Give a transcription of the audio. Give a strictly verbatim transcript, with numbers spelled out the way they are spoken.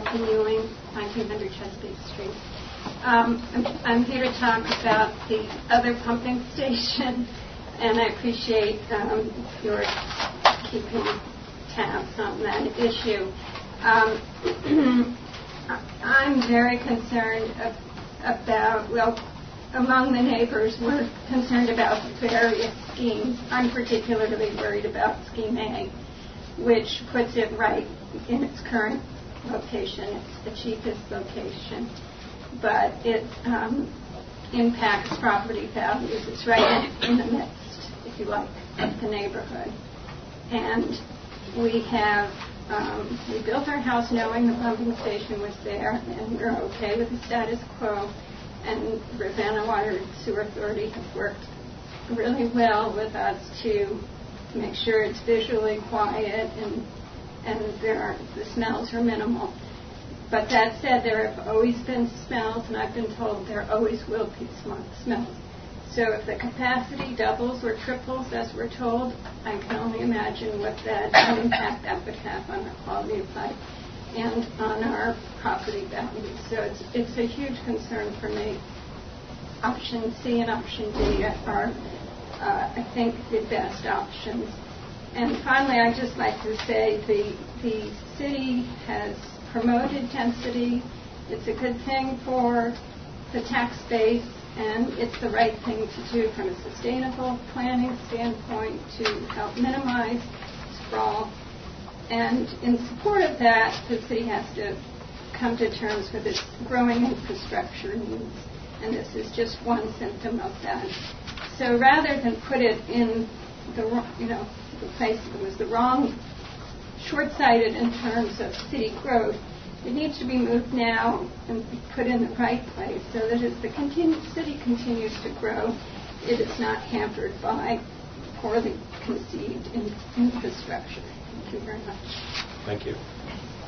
Elsie Ewing, nineteen hundred Chesapeake Street. Um, I'm, I'm here to talk about the other pumping station, and I appreciate um, your keeping tabs on that issue. Um, I'm very concerned of, about, well, among the neighbors, we're concerned about the various schemes. I'm particularly worried about Scheme A, which puts it right in its current location. It's the cheapest location, but it um, impacts property values. It's right in, in the midst, if you like, of the neighborhood. And we have, um, we built our house knowing the pumping station was there, and we're okay with the status quo. And Ravenna Water and Sewer Authority have worked really well with us to make sure it's visually quiet and and there are, the smells are minimal. But that said, there have always been smells, and I've been told there always will be smells. So if the capacity doubles or triples, as we're told, I can only imagine what that impact that would have on the quality of life and on our property values. So it's it's a huge concern for me. Option C and option D are, uh, I think, the best options. And finally, I'd just like to say the the city has promoted density. It's a good thing for the tax base, and it's the right thing to do from a sustainable planning standpoint to help minimize sprawl. And in support of that, the city has to come to terms with its growing infrastructure needs, and this is just one symptom of that. So rather than put it in the, you know, the place that was the wrong, short-sighted in terms of city growth, it needs to be moved now and put in the right place so that as the continue, city continues to grow, it is not hampered by poorly conceived in, infrastructure. Thank you very much. Thank you.